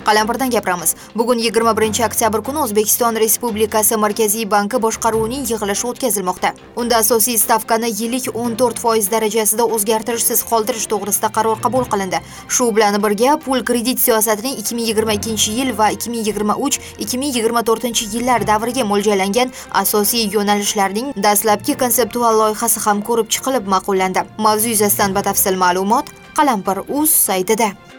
Qalampirdan gapiramiz. Bugun 21-oktyabr kuni O'zbekiston Respublikasi Markaziy banki boshqaruvining yig'ilishi o'tkazilmoqda. Unda asosiy stavkani yillik 14% darajasida o'zgartirishsiz qoldirish to'g'risida qaror qabul qilindi. Shu bilan birga pul kredit siyosatining 2022-yil va 2023-2024-yillar davriga mo'ljallangan asosiy yo'nalishlarning dastlabki konseptual loyihasi ham ko'rib chiqilib ma'qullandi. Mavzu yuzasidan batafsil ma'lumot Qalampir.uz saytida.